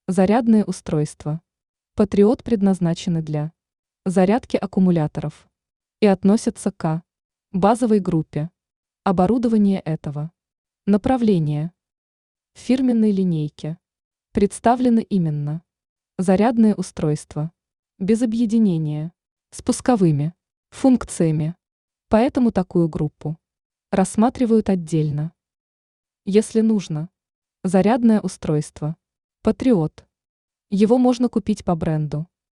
Зарядные устройства. Патриот предназначены для зарядки аккумуляторов и относятся к базовой группе оборудования этого направления. В фирменной линейке представлены именно зарядные устройства без объединения с пусковыми функциями, поэтому такую группу рассматривают отдельно. Если нужно зарядное устройство Патриот, его можно купить по бренду